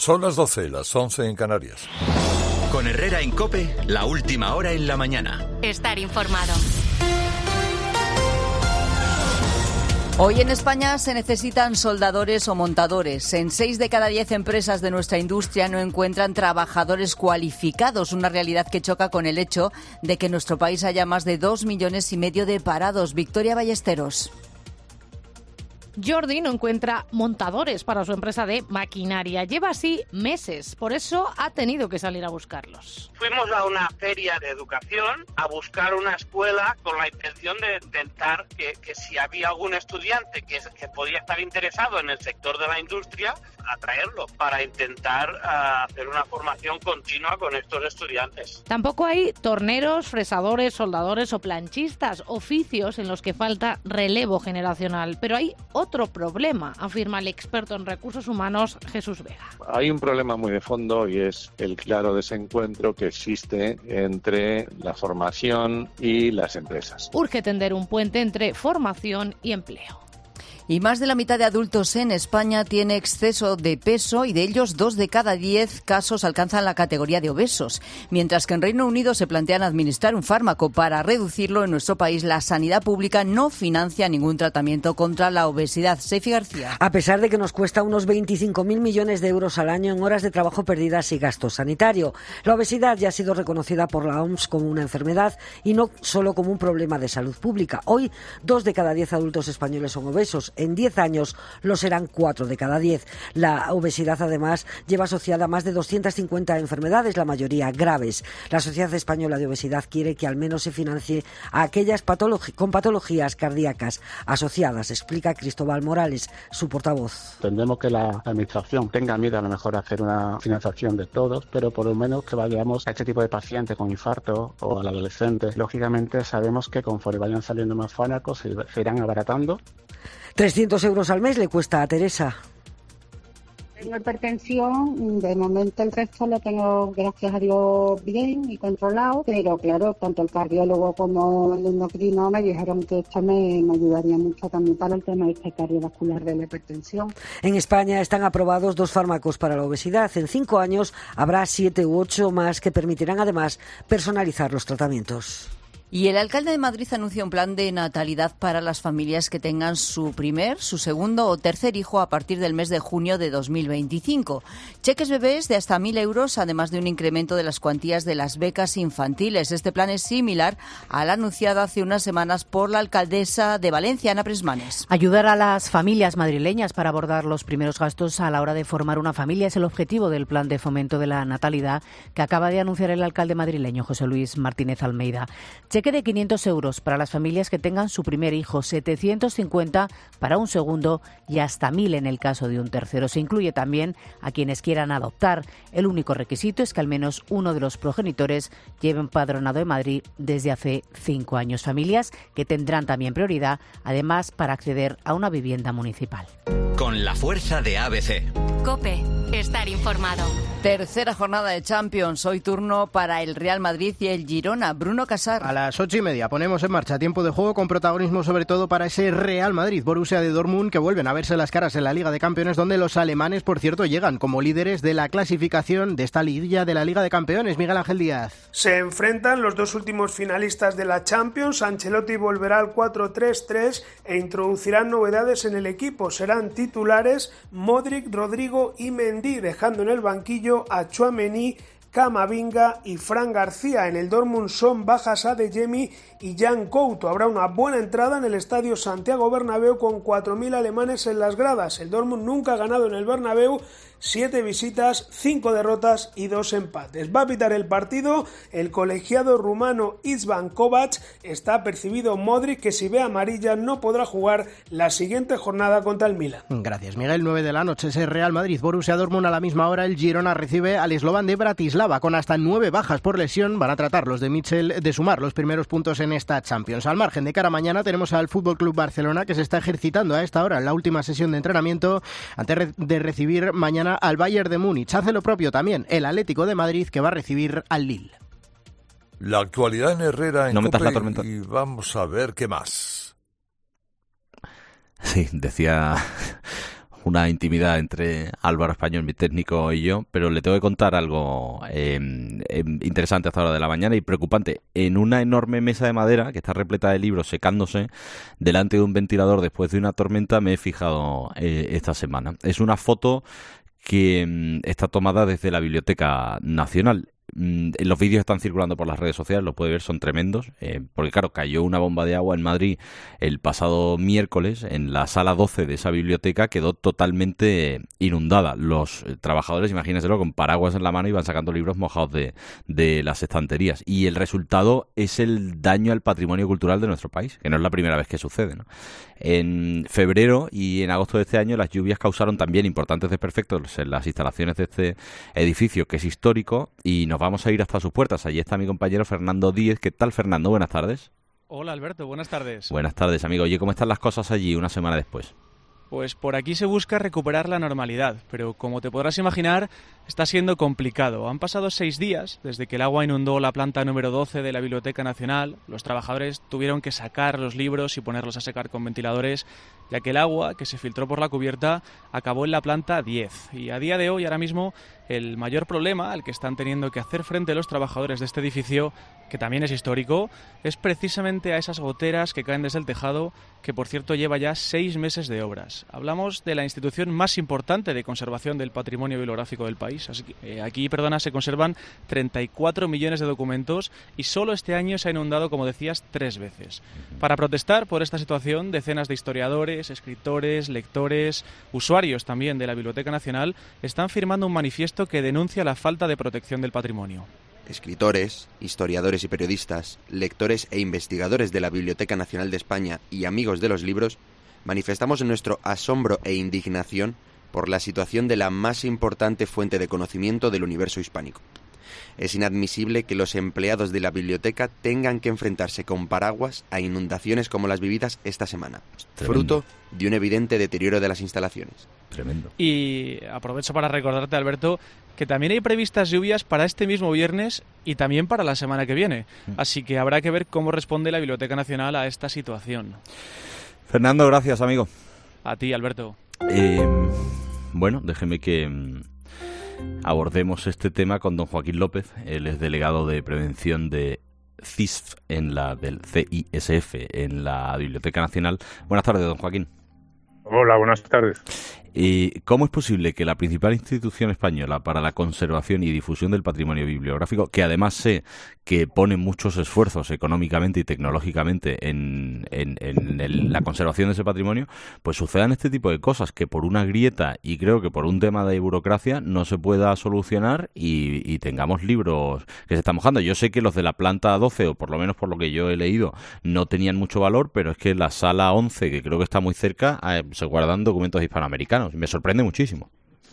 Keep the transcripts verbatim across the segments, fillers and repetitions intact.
Son las doce, las once en Canarias. Con Herrera en COPE, la última hora en la mañana. Estar informado. Hoy en España se necesitan soldadores o montadores. En seis de cada diez empresas de nuestra industria no encuentran trabajadores cualificados, una realidad que choca con el hecho de que en nuestro país haya más de dos millones y medio de parados. Victoria Ballesteros. Jordi no encuentra montadores para su empresa de maquinaria. Lleva así meses, por eso ha tenido que salir a buscarlos. Fuimos a una feria de educación a buscar una escuela con la intención de intentar que, que si había algún estudiante que, que podía estar interesado en el sector de la industria, atraerlo para intentar uh, hacer una formación continua con estos estudiantes. Tampoco hay torneros, fresadores, soldadores o planchistas, oficios en los que falta relevo generacional, pero hay otro problema, afirma el experto en recursos humanos Jesús Vega. Hay un problema muy de fondo y es el claro desencuentro que existe entre la formación y las empresas. Urge tender un puente entre formación y empleo. Y más de la mitad de adultos en España tiene exceso de peso y de ellos dos de cada diez casos alcanzan la categoría de obesos. Mientras que en Reino Unido se plantean administrar un fármaco para reducirlo, en nuestro país la sanidad pública no financia ningún tratamiento contra la obesidad. Seifi García. A pesar de que nos cuesta unos veinticinco mil millones de euros al año en horas de trabajo perdidas y gasto sanitario, la obesidad ya ha sido reconocida por la O M S como una enfermedad y no solo como un problema de salud pública. Hoy, dos de cada diez adultos españoles son obesos. En diez años lo serán cuatro de cada diez. La obesidad, además, lleva asociada a más de doscientas cincuenta enfermedades, la mayoría graves. La Sociedad Española de Obesidad quiere que al menos se financie a aquellas patolog- con patologías cardíacas asociadas, explica Cristóbal Morales, su portavoz. Entendemos que la Administración tenga miedo a lo mejor a hacer una financiación de todos, pero por lo menos que vayamos a este tipo de pacientes con infarto o al adolescente. Lógicamente sabemos que conforme vayan saliendo más fármacos se, se irán abaratando. trescientos euros al mes le cuesta a Teresa. Tengo hipertensión, de momento el resto lo tengo, gracias a Dios, bien y controlado, pero claro, tanto el cardiólogo como el endocrino me dijeron que esto me, me ayudaría mucho también para el tema este cardiovascular de la hipertensión. En España están aprobados dos fármacos para la obesidad. En cinco años habrá siete u ocho más que permitirán además personalizar los tratamientos. Y el alcalde de Madrid anuncia un plan de natalidad para las familias que tengan su primer, su segundo o tercer hijo a partir del mes de junio de dos mil veinticinco. Cheques bebés de hasta mil euros, además de un incremento de las cuantías de las becas infantiles. Este plan es similar al anunciado hace unas semanas por la alcaldesa de Valencia, Ana Presmanes. Ayudar a las familias madrileñas para abordar los primeros gastos a la hora de formar una familia es el objetivo del plan de fomento de la natalidad que acaba de anunciar el alcalde madrileño, José Luis Martínez Almeida. Cheque de quinientos euros para las familias que tengan su primer hijo, setecientos cincuenta para un segundo y hasta mil en el caso de un tercero. Se incluye también a quienes quieran adoptar. El único requisito es que al menos uno de los progenitores lleve empadronado en Madrid desde hace cinco años. Familias que tendrán también prioridad, además, para acceder a una vivienda municipal. Con la fuerza de A B C. COPE. Estar informado. Tercera jornada de Champions. Hoy turno para el Real Madrid y el Girona. Bruno Casar. A las ocho y media ponemos en marcha tiempo de juego con protagonismo sobre todo para ese Real Madrid, Borussia de Dortmund, que vuelven a verse las caras en la Liga de Campeones, donde los alemanes, por cierto, llegan como líderes de la clasificación de esta liguilla de la Liga de Campeones. Miguel Ángel Díaz. Se enfrentan los dos últimos finalistas de la Champions. Ancelotti volverá al cuatro tres tres e introducirán novedades en el equipo. Serán titulares Modric, Rodrigo y Mendy, dejando en el banquillo a Tchouaméni, Camavinga y Fran García. En el Dortmund son bajas Adeyemi y Jan Couto. Habrá una buena entrada en el estadio Santiago Bernabéu con cuatro mil alemanes en las gradas. El Dortmund nunca ha ganado en el Bernabéu, siete visitas, cinco derrotas y dos empates. Va a pitar el partido el colegiado rumano Istvan Kovac. Está apercibido Modric, que si ve amarilla no podrá jugar la siguiente jornada contra el Milan. Gracias, Miguel. nueve de la noche es el Real Madrid, Borussia Dortmund. A la misma hora el Girona recibe al eslován de Bratislava. Con hasta nueve bajas por lesión van a tratar los de Michel de sumar los primeros puntos en esta Champions. Al margen de cara a mañana tenemos al F C Barcelona, que se está ejercitando a esta hora en la última sesión de entrenamiento antes de recibir mañana al Bayern de Múnich. Hace lo propio también el Atlético de Madrid, que va a recibir al Lille. La actualidad en Herrera en no metas COPE, la tormenta. Y vamos a ver qué más. Sí, decía una intimidad entre Álvaro Español, mi técnico, y yo, pero le tengo que contar algo eh, eh, interesante hasta la hora de la mañana y preocupante. En una enorme mesa de madera que está repleta de libros secándose delante de un ventilador después de una tormenta me he fijado eh, esta semana. Es una foto que mm, está tomada desde la Biblioteca Nacional. Los vídeos están circulando por las redes sociales, lo puede ver, son tremendos, eh, porque claro, cayó una bomba de agua en Madrid el pasado miércoles, en la sala doce de esa biblioteca quedó totalmente inundada. Los eh, trabajadores, imagínenselo, con paraguas en la mano iban sacando libros mojados de, de las estanterías, y el resultado es el daño al patrimonio cultural de nuestro país, que no es la primera vez que sucede, ¿no? En febrero y en agosto de este año las lluvias causaron también importantes desperfectos en las instalaciones de este edificio, que es histórico, y nos vamos a ir hasta sus puertas. Allí está mi compañero Fernando Díez. ¿Qué tal, Fernando? Buenas tardes. Hola, Alberto. Buenas tardes. Buenas tardes, amigo. Oye, ¿cómo están las cosas allí una semana después? Pues por aquí se busca recuperar la normalidad, pero como te podrás imaginar, está siendo complicado. Han pasado seis días desde que el agua inundó la planta número doce de la Biblioteca Nacional. Los trabajadores tuvieron que sacar los libros y ponerlos a secar con ventiladores, ya que el agua que se filtró por la cubierta acabó en la planta diez. Y a día de hoy, ahora mismo, el mayor problema al que están teniendo que hacer frente los trabajadores de este edificio, que también es histórico, es precisamente a esas goteras que caen desde el tejado, que por cierto lleva ya seis meses de obras. Hablamos de la institución más importante de conservación del patrimonio bibliográfico del país. Así que, eh, aquí, perdona, se conservan treinta y cuatro millones de documentos y solo este año se ha inundado, como decías, tres veces. Para protestar por esta situación, decenas de historiadores, escritores, lectores, usuarios también de la Biblioteca Nacional están firmando un manifiesto que denuncia la falta de protección del patrimonio. Escritores, historiadores y periodistas, lectores e investigadores de la Biblioteca Nacional de España y amigos de los libros, manifestamos nuestro asombro e indignación por la situación de la más importante fuente de conocimiento del universo hispánico. Es inadmisible que los empleados de la biblioteca tengan que enfrentarse con paraguas a inundaciones como las vividas esta semana, fruto de un evidente deterioro de las instalaciones. Tremendo. Y aprovecho para recordarte, Alberto, que también hay previstas lluvias para este mismo viernes y también para la semana que viene. Así que habrá que ver cómo responde la Biblioteca Nacional a esta situación. Fernando, gracias, amigo. A ti, Alberto. Eh, bueno, déjeme que abordemos este tema con don Joaquín López. Él es delegado de prevención de C I S F en la del C I S F en la Biblioteca Nacional. Buenas tardes, don Joaquín. Hola, buenas tardes. Eh, ¿Cómo es posible que la principal institución española para la conservación y difusión del patrimonio bibliográfico, que además sé que pone muchos esfuerzos económicamente y tecnológicamente en, en, en el, la conservación de ese patrimonio, pues sucedan este tipo de cosas que por una grieta y creo que por un tema de burocracia no se pueda solucionar y, y tengamos libros que se están mojando? Yo sé que los de la planta doce, o por lo menos por lo que yo he leído, no tenían mucho valor, pero es que la sala once, que creo que está muy cerca, eh, se guardan documentos hispanoamericanos. Me sorprende muchísimo.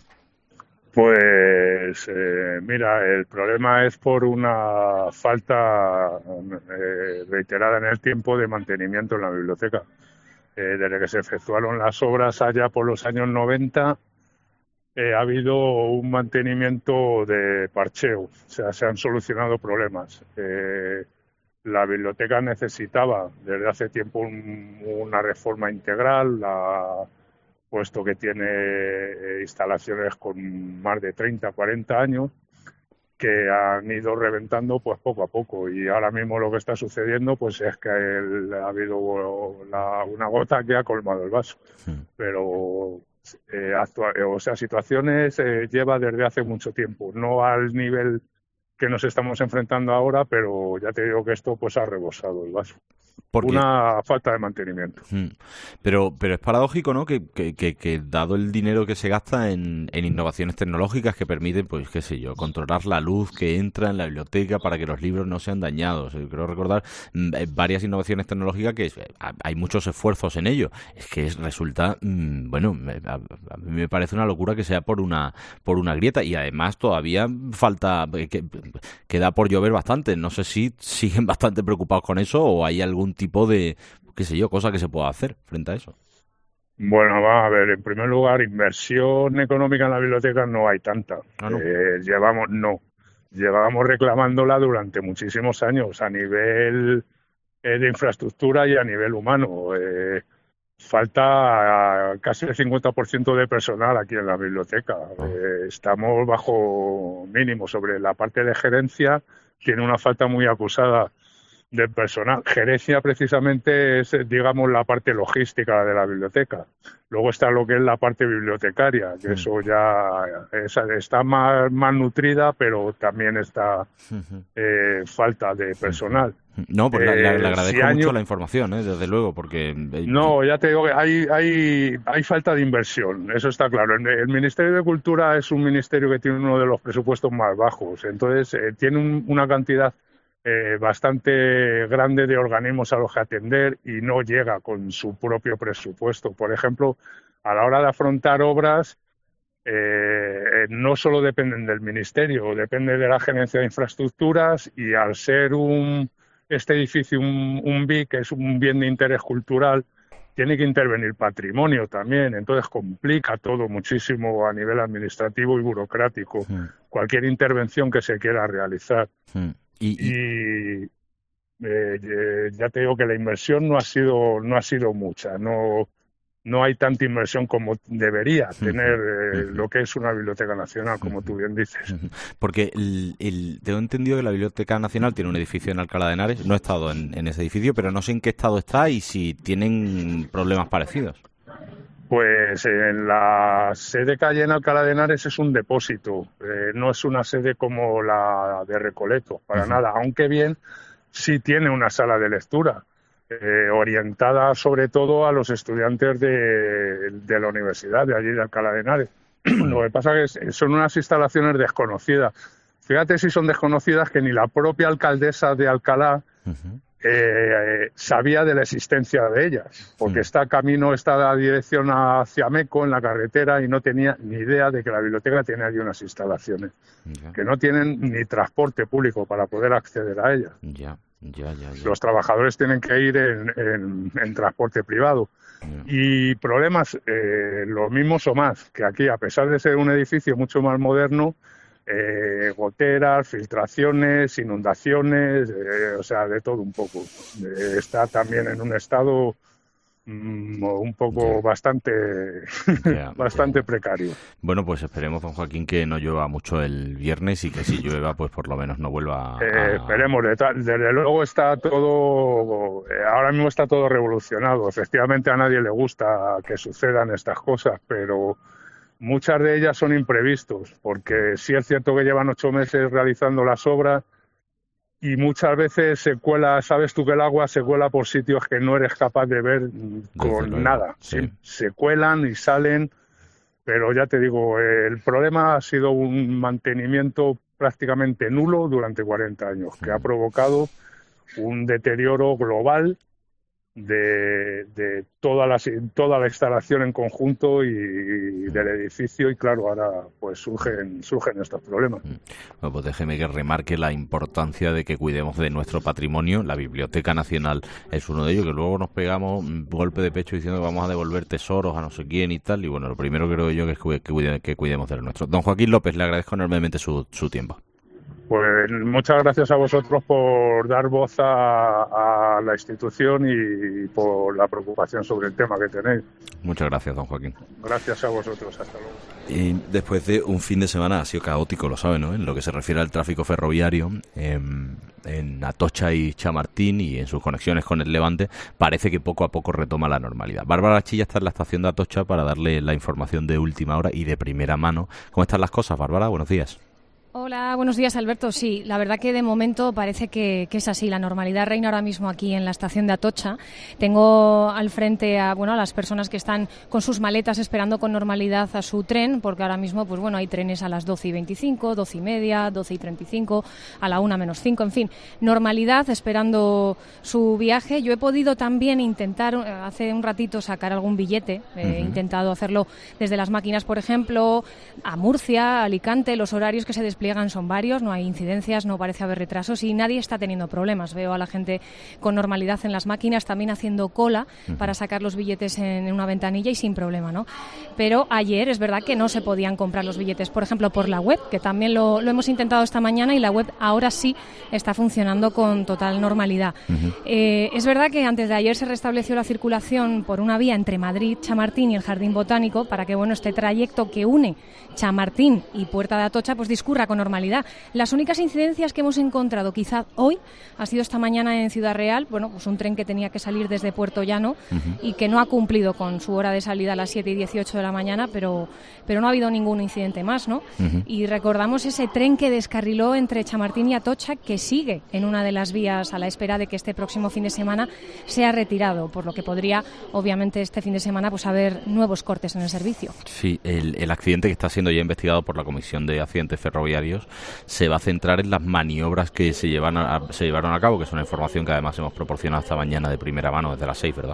Pues eh, mira, el problema es por una falta eh, reiterada en el tiempo de mantenimiento en la biblioteca. Eh, desde que se efectuaron las obras allá por los años noventa, eh, ha habido un mantenimiento de parcheo, o sea, se han solucionado problemas. Eh, la biblioteca necesitaba desde hace tiempo un, una reforma integral, la puesto que tiene eh, instalaciones con más de treinta, cuarenta años, que han ido reventando pues poco a poco, y ahora mismo lo que está sucediendo pues es que el, ha habido la, una gota que ha colmado el vaso. Sí. Pero eh, actua- o sea, situaciones eh, lleva desde hace mucho tiempo, no al nivel que nos estamos enfrentando ahora, pero ya te digo que esto pues ha rebosado el vaso. Porque una falta de mantenimiento. Pero pero es paradójico, ¿no? Que, que, que, que dado el dinero que se gasta en, en innovaciones tecnológicas que permiten, pues qué sé yo, controlar la luz que entra en la biblioteca para que los libros no sean dañados. Creo recordar varias innovaciones tecnológicas que hay muchos esfuerzos en ello. Es que es, resulta, bueno, a, a mí me parece una locura que sea por una por una grieta, y además todavía falta, que, queda por llover bastante. No sé si siguen bastante preocupados con eso o hay algún tipo de, qué sé yo, cosa que se pueda hacer frente a eso. Bueno, vamos a ver, en primer lugar, inversión económica en la biblioteca no hay tanta. Ah, ¿no? Eh, llevamos, no, llevamos reclamándola durante muchísimos años a nivel eh, de infraestructura y a nivel humano. Eh, falta casi el cincuenta por ciento de personal aquí en la biblioteca. Eh, estamos bajo mínimo. Sobre la parte de gerencia, tiene una falta muy acusada de personal. Gerencia precisamente es, digamos, la parte logística de la biblioteca. Luego está lo que es la parte bibliotecaria, que sí. Eso ya es, está más, más nutrida, pero también está eh, falta de personal. No, pues eh, le, le agradezco si año... mucho la información, ¿eh? Desde luego, porque... No, ya te digo que hay, hay, hay falta de inversión, eso está claro. El, el Ministerio de Cultura es un ministerio que tiene uno de los presupuestos más bajos, entonces eh, tiene un, una cantidad Eh, bastante grande de organismos a los que atender y no llega con su propio presupuesto. Por ejemplo, a la hora de afrontar obras, eh, no solo dependen del Ministerio, depende de la Gerencia de Infraestructuras, y al ser un este edificio un, un B I, que es un bien de interés cultural, tiene que intervenir patrimonio también, entonces complica todo muchísimo a nivel administrativo y burocrático, sí. Cualquier intervención que se quiera realizar. Sí. Y, y eh, ya te digo que la inversión no ha sido no ha sido mucha, no no hay tanta inversión como debería tener eh, lo que es una biblioteca nacional, como tú bien dices. Porque el, el, tengo entendido que la Biblioteca Nacional tiene un edificio en Alcalá de Henares. No he estado en, en ese edificio, pero no sé en qué estado está y si tienen problemas parecidos. Pues en la sede que hay en Alcalá de Henares es un depósito, eh, no es una sede como la de Recoleto, para uh-huh. nada, aunque bien sí tiene una sala de lectura, eh, orientada sobre todo a los estudiantes de, de la universidad de allí de Alcalá de Henares. Lo que pasa es que son unas instalaciones desconocidas. Fíjate si son desconocidas que ni la propia alcaldesa de Alcalá uh-huh. Eh, sabía de la existencia de ellas, porque sí. está camino, está la dirección hacia Meco en la carretera y no tenía ni idea de que la biblioteca tiene allí unas instalaciones ya. que no tienen ni transporte público para poder acceder a ellas. Ya, ya, ya, ya. Los trabajadores tienen que ir en, en, en transporte privado. Ya. Y problemas eh, los mismos o más, que aquí, a pesar de ser un edificio mucho más moderno, Eh, goteras, filtraciones, inundaciones, eh, o sea, de todo un poco. Eh, está también en un estado mm, un poco yeah. bastante yeah, bastante yeah. precario. Bueno, pues esperemos, don Joaquín, que no llueva mucho el viernes y que si llueva, pues por lo menos no vuelva a... Eh, esperemos, desde luego está todo, eh, ahora mismo está todo revolucionado. Efectivamente a nadie le gusta que sucedan estas cosas, pero muchas de ellas son imprevistos, porque sí es cierto que llevan ocho meses realizando las obras y muchas veces se cuela, sabes tú que el agua se cuela por sitios que no eres capaz de ver con Desde nada. Sí. Se cuelan y salen, pero ya te digo, el problema ha sido un mantenimiento prácticamente nulo durante cuarenta años, que ha provocado un deterioro global de, de toda la toda la instalación en conjunto y, y del edificio, y claro, ahora pues surgen surgen estos problemas. Bueno, pues déjeme que remarque la importancia de que cuidemos de nuestro patrimonio. La Biblioteca Nacional es uno de ellos, que luego nos pegamos un golpe de pecho diciendo que vamos a devolver tesoros a no sé quién y tal, y bueno, lo primero creo yo que es que, cuide, que cuidemos de lo nuestro. Don Joaquín López, le agradezco enormemente su, su tiempo. Pues muchas gracias a vosotros por dar voz a, a la institución y por la preocupación sobre el tema que tenéis. Muchas gracias, don Joaquín. Gracias a vosotros, hasta luego. Y después de un fin de semana ha sido caótico, lo saben, ¿no? En lo que se refiere al tráfico ferroviario, en, en Atocha y Chamartín y en sus conexiones con el Levante, parece que poco a poco retoma la normalidad. Bárbara Chilla está en la estación de Atocha para darle la información de última hora y de primera mano. ¿Cómo están las cosas, Bárbara? Buenos días. Hola, buenos días, Alberto. Sí, la verdad que de momento parece que, que es así. La normalidad reina ahora mismo aquí en la estación de Atocha. Tengo al frente a, bueno, a las personas que están con sus maletas esperando con normalidad a su tren, porque ahora mismo, pues bueno, hay trenes a las doce y veinticinco, doce y media, doce y treinta y cinco, a la una menos cinco, en fin, normalidad esperando su viaje. Yo he podido también intentar hace un ratito sacar algún billete. He uh-huh. intentado hacerlo desde las máquinas, por ejemplo, a Murcia, a Alicante, los horarios que se desprenden despliegan son varios, no hay incidencias, no parece haber retrasos y nadie está teniendo problemas. Veo a la gente con normalidad en las máquinas, también haciendo cola uh-huh. para sacar los billetes en una ventanilla y sin problema, ¿no? Pero ayer es verdad que no se podían comprar los billetes, por ejemplo, por la web, que también lo, lo hemos intentado esta mañana y la web ahora sí está funcionando con total normalidad. Uh-huh. Eh, es verdad que antes de ayer se restableció la circulación por una vía entre Madrid, Chamartín y el Jardín Botánico para que, bueno, este trayecto que une Chamartín y Puerta de Atocha pues discurra con normalidad. Las únicas incidencias que hemos encontrado quizá hoy ha sido esta mañana en Ciudad Real, bueno, pues un tren que tenía que salir desde Puerto Llano uh-huh. y que no ha cumplido con su hora de salida a las siete y dieciocho de la mañana, pero, pero no ha habido ningún incidente más, ¿no? Uh-huh. Y recordamos ese tren que descarriló entre Chamartín y Atocha, que sigue en una de las vías a la espera de que este próximo fin de semana sea retirado, por lo que podría, obviamente, este fin de semana pues haber nuevos cortes en el servicio. Sí, el, el accidente que está siendo ya investigado por la Comisión de Accidentes Ferroviarios se va a centrar en las maniobras que se, llevan a, se llevaron a cabo, que es una información que además hemos proporcionado esta mañana de primera mano, desde las seis, ¿verdad?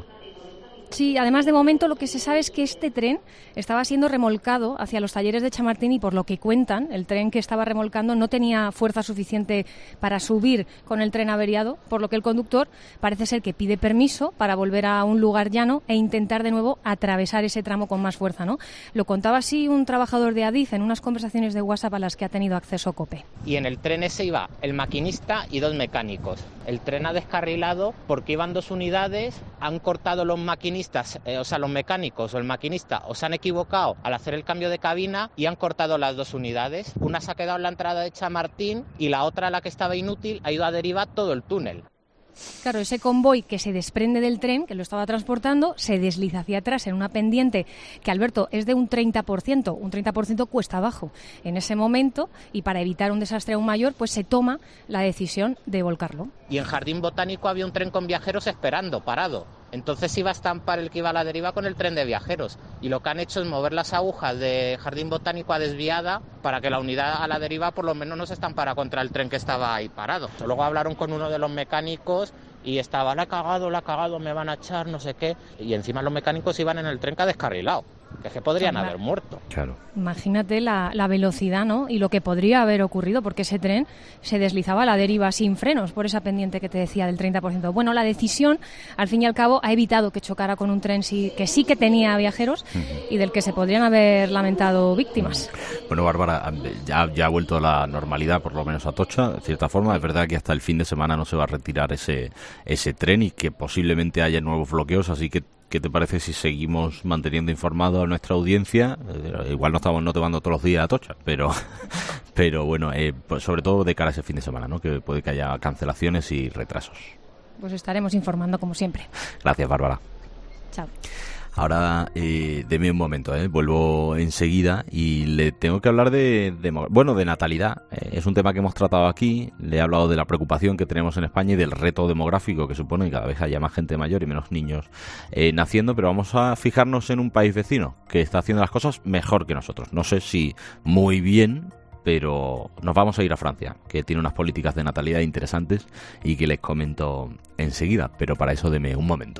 Sí, además de momento lo que se sabe es que este tren estaba siendo remolcado hacia los talleres de Chamartín y por lo que cuentan, el tren que estaba remolcando no tenía fuerza suficiente para subir con el tren averiado, por lo que el conductor parece ser que pide permiso para volver a un lugar llano e intentar de nuevo atravesar ese tramo con más fuerza, ¿no? Lo contaba así un trabajador de Adif en unas conversaciones de WhatsApp a las que ha tenido acceso COPE. Y en el tren ese iba el maquinista y dos mecánicos. El tren ha descarrilado porque iban dos unidades, han cortado los maquinistas Eh, o sea, los mecánicos o el maquinista os han equivocado al hacer el cambio de cabina y han cortado las dos unidades. Una se ha quedado en la entrada de Chamartín y la otra, la que estaba inútil, ha ido a derivar todo el túnel. Claro, ese convoy que se desprende del tren, que lo estaba transportando, se desliza hacia atrás en una pendiente que, Alberto, es de un treinta por ciento, un treinta por ciento cuesta abajo en ese momento, y para evitar un desastre aún mayor, pues se toma la decisión de volcarlo. Y en Jardín Botánico había un tren con viajeros esperando, parado. Entonces iba a estampar el que iba a la deriva con el tren de viajeros. Y lo que han hecho es mover las agujas de Jardín Botánico a desviada para que la unidad a la deriva por lo menos no se estampara contra el tren que estaba ahí parado. Luego hablaron con uno de los mecánicos y estaba, la ha cagado, la ha cagado, me van a echar, no sé qué. Y encima los mecánicos iban en el tren que ha descarrilado, que es que podrían claro. haber muerto. Claro. Imagínate la, la velocidad, ¿no? Y lo que podría haber ocurrido, porque ese tren se deslizaba a la deriva sin frenos por esa pendiente que te decía del treinta por ciento. Bueno, la decisión, al fin y al cabo, ha evitado que chocara con un tren sí, que sí que tenía viajeros uh-huh. y del que se podrían haber lamentado víctimas. Bueno, Bárbara, ya, ya ha vuelto a la normalidad, por lo menos a Atocha, de cierta forma. Es verdad que hasta el fin de semana no se va a retirar ese, ese tren y que posiblemente haya nuevos bloqueos, así que ¿qué te parece si seguimos manteniendo informado a nuestra audiencia? Eh, igual no estamos no tomando todos los días a Atocha, pero pero bueno, eh, pues sobre todo de cara a ese fin de semana, ¿no? Que puede que haya cancelaciones y retrasos. Pues estaremos informando como siempre. Gracias, Bárbara. Chao. Ahora, eh, deme un momento, ¿eh? Vuelvo enseguida y le tengo que hablar de, de bueno, de natalidad. Eh, es un tema que hemos tratado aquí. Le he hablado de la preocupación que tenemos en España y del reto demográfico que supone que cada vez haya más gente mayor y menos niños eh, naciendo, pero vamos a fijarnos en un país vecino que está haciendo las cosas mejor que nosotros. No sé si muy bien, pero nos vamos a ir a Francia, que tiene unas políticas de natalidad interesantes y que les comento enseguida, pero para eso deme un momento.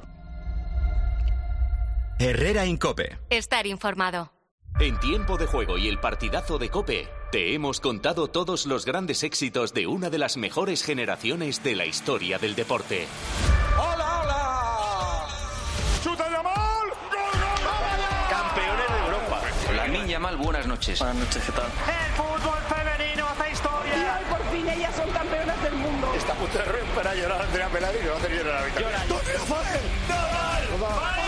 Herrera en COPE. Estar informado. En Tiempo de Juego y el partidazo de COPE, te hemos contado todos los grandes éxitos de una de las mejores generaciones de la historia del deporte. ¡Hola, hola! ¡Chuta Yamal! ¡Gol, gol, gol! Campeones de Europa. La niña Yamal, buenas noches. Buenas noches, ¿qué tal? El fútbol femenino hace historia. Y hoy por fin ellas son campeonas del mundo. Está a punto de romper a llorar Andrea Pelari y va a hacer llorar a Victoria. Llora. ¡Tú triunfas! ¡Nadal!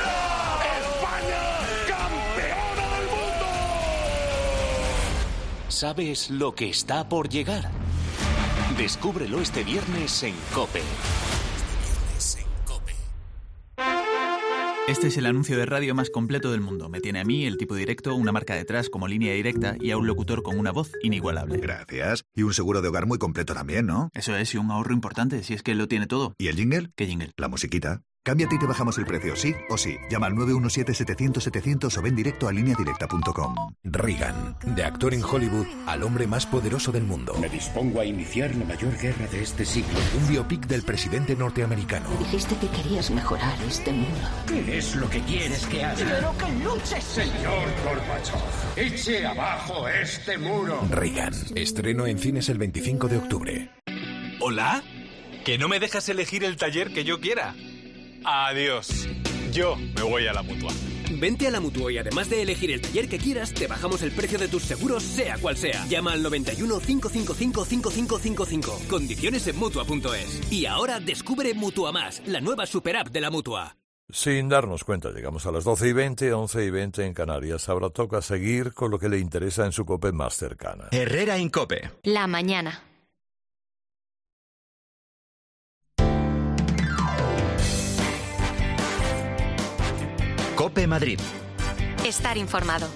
¿Sabes lo que está por llegar? Descúbrelo este viernes en COPE. Este es el anuncio de radio más completo del mundo. Me tiene a mí, el tipo directo, una marca detrás como línea directa y a un locutor con una voz inigualable. Gracias. Y un seguro de hogar muy completo también, ¿no? Eso es, y un ahorro importante, si es que lo tiene todo. ¿Y el jingle? ¿Qué jingle? La musiquita. Cámbiate y te bajamos el precio, sí o sí. Llama al nueve uno siete, setecientos, setecientos o ven directo a línea directa punto com. Reagan, de actor en Hollywood al hombre más poderoso del mundo. Me dispongo a iniciar la mayor guerra de este siglo. Un biopic del presidente norteamericano. Dijiste que querías mejorar este mundo. ¿Qué es lo que quieres que haga? ¡Quiero que luches! Señor Gorbachev, eche abajo este muro. Reagan, estreno en cines el veinticinco de octubre. ¿Hola? ¿Que no me dejas elegir el taller que yo quiera? Adiós. Yo me voy a la Mutua. Vente a la Mutua y además de elegir el taller que quieras, te bajamos el precio de tus seguros, sea cual sea. Llama al noventa y uno, cinco cinco cinco, cinco cinco cinco cinco. Condiciones en Mutua punto es. Y ahora descubre Mutua Más, la nueva super app de la Mutua. Sin darnos cuenta, llegamos a las doce y veinte, once y veinte en Canarias. Ahora toca seguir con lo que le interesa en su COPE más cercana. Herrera en COPE. La mañana. COPE Madrid. Estar informado.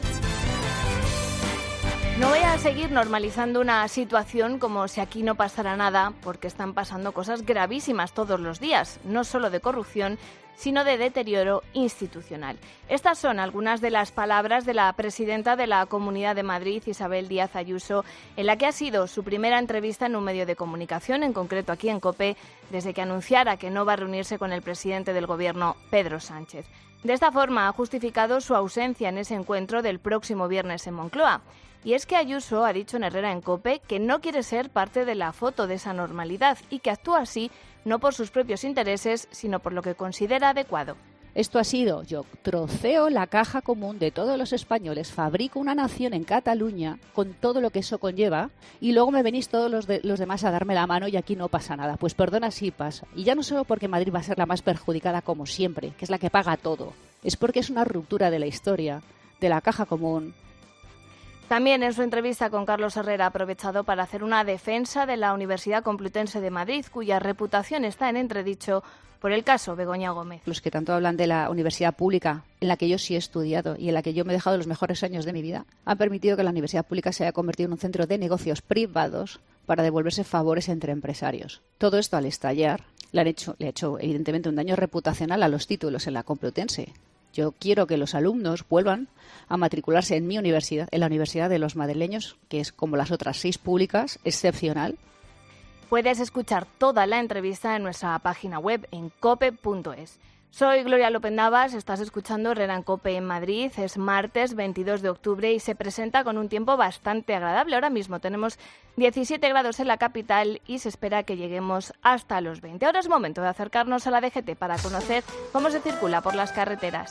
No voy a seguir normalizando una situación como si aquí no pasara nada, porque están pasando cosas gravísimas todos los días, no solo de corrupción, sino de deterioro institucional. Estas son algunas de las palabras de la presidenta de la Comunidad de Madrid, Isabel Díaz Ayuso, en la que ha sido su primera entrevista en un medio de comunicación, en concreto aquí en COPE, desde que anunciara que no va a reunirse con el presidente del Gobierno, Pedro Sánchez. De esta forma ha justificado su ausencia en ese encuentro del próximo viernes en Moncloa. Y es que Ayuso ha dicho en Herrera en COPE que no quiere ser parte de la foto de esa normalidad y que actúa así no por sus propios intereses, sino por lo que considera adecuado. Esto ha sido, yo troceo la caja común de todos los españoles, fabrico una nación en Cataluña con todo lo que eso conlleva y luego me venís todos los, de, los demás a darme la mano y aquí no pasa nada. Pues perdona, sí pasa. Y ya no solo porque Madrid va a ser la más perjudicada como siempre, que es la que paga todo, es porque es una ruptura de la historia, de la caja común. También en su entrevista con Carlos Herrera ha aprovechado para hacer una defensa de la Universidad Complutense de Madrid, cuya reputación está en entredicho por el caso Begoña Gómez. Los que tanto hablan de la universidad pública, en la que yo sí he estudiado y en la que yo me he dejado los mejores años de mi vida, han permitido que la universidad pública se haya convertido en un centro de negocios privados para devolverse favores entre empresarios. Todo esto al estallar le, han hecho, le ha hecho evidentemente un daño reputacional a los títulos en la Complutense. Yo quiero que los alumnos vuelvan a matricularse en mi universidad, en la Universidad de los Madrileños, que es como las otras seis públicas, excepcional. Puedes escuchar toda la entrevista en nuestra página web en cope punto es. Soy Gloria López Navas, estás escuchando Herrera en COPE en Madrid. Es martes veintidós de octubre y se presenta con un tiempo bastante agradable. Ahora mismo tenemos diecisiete grados en la capital y se espera que lleguemos hasta los veinte. Ahora es momento de acercarnos a la D G T para conocer cómo se circula por las carreteras.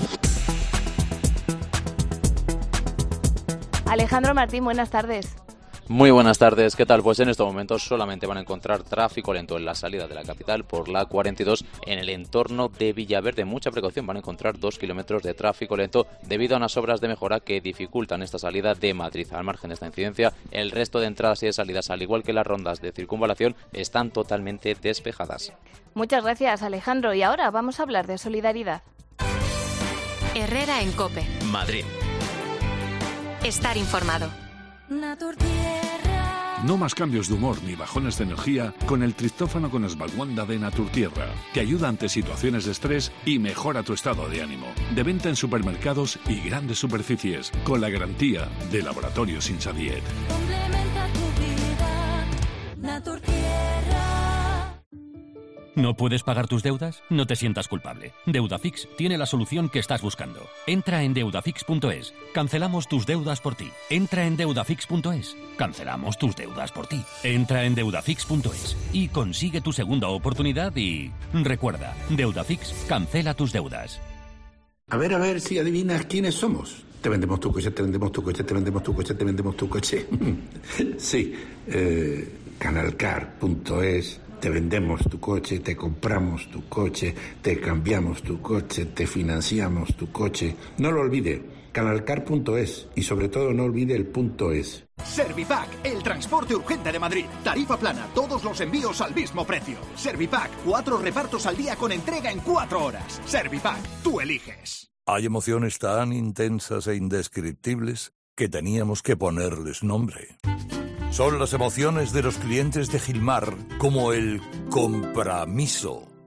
Alejandro Martín, buenas tardes. Muy buenas tardes, ¿qué tal? Pues en estos momentos solamente van a encontrar tráfico lento en la salida de la capital por la cuarenta y dos en el entorno de Villaverde. Mucha precaución, van a encontrar dos kilómetros de tráfico lento debido a unas obras de mejora que dificultan esta salida de Madrid. Al margen de esta incidencia, el resto de entradas y de salidas, al igual que las rondas de circunvalación, están totalmente despejadas. Muchas gracias, Alejandro. Y ahora vamos a hablar de solidaridad. Herrera en COPE. Madrid. Estar informado. No más cambios de humor ni bajones de energía con el triptófano con Esvalguanda de Naturtierra, que ayuda ante situaciones de estrés y mejora tu estado de ánimo. De venta en supermercados y grandes superficies, con la garantía de Laboratorios Insadiet. Complementa tu vida, Naturtierra. ¿No puedes pagar tus deudas? No te sientas culpable. Deudafix tiene la solución que estás buscando. Entra en deudafix punto es. Cancelamos tus deudas por ti. Entra en deudafix punto es. Cancelamos tus deudas por ti. Entra en deudafix punto es y consigue tu segunda oportunidad y... Recuerda, Deudafix cancela tus deudas. A ver, a ver si adivinas quiénes somos. Te vendemos tu coche, te vendemos tu coche, te vendemos tu coche, te vendemos tu coche. Sí, eh, canalcar punto es. Te vendemos tu coche, te compramos tu coche, te cambiamos tu coche, te financiamos tu coche. No lo olvide, canalcar punto es y sobre todo no olvide el punto es. Servipack, el transporte urgente de Madrid. Tarifa plana, todos los envíos al mismo precio. Servipack, cuatro repartos al día con entrega en cuatro horas. Servipack, tú eliges. Hay emociones tan intensas e indescriptibles que teníamos que ponerles nombre. Son las emociones de los clientes de Gilmar, como el compromiso,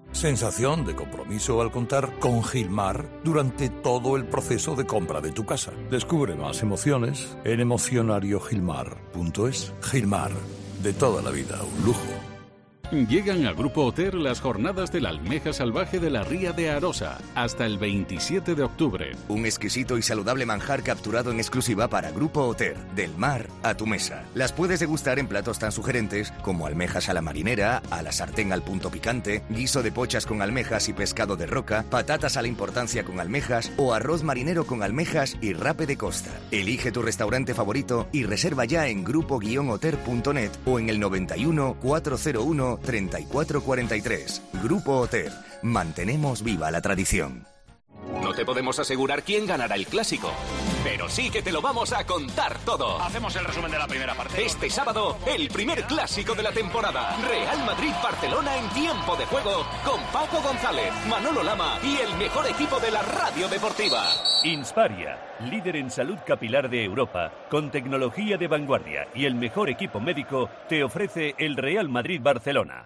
Sensación de compromiso al contar con Gilmar durante todo el proceso de compra de tu casa. Descubre más emociones en emocionario gilmar punto es. Gilmar, de toda la vida, un lujo. Llegan a Grupo Oter las jornadas de la almeja salvaje de la Ría de Arosa, hasta el veintisiete de octubre. Un exquisito y saludable manjar capturado en exclusiva para Grupo Oter, del mar a tu mesa. Las puedes degustar en platos tan sugerentes como almejas a la marinera, a la sartén al punto picante, guiso de pochas con almejas y pescado de roca, patatas a la importancia con almejas o arroz marinero con almejas y rape de costa. Elige tu restaurante favorito y reserva ya en grupo guion oter punto net o en el noventa y uno, cuatrocientos uno, treinta y cuatro cuarenta y tres. Grupo Oter. Mantenemos viva la tradición. No te podemos asegurar quién ganará el clásico, pero sí que te lo vamos a contar todo. Hacemos el resumen de la primera parte. Este sábado, el primer clásico de la temporada. Real Madrid-Barcelona en tiempo de juego con Paco González, Manolo Lama y el mejor equipo de la radio deportiva. Insparia, líder en salud capilar de Europa, con tecnología de vanguardia y el mejor equipo médico, te ofrece el Real Madrid-Barcelona.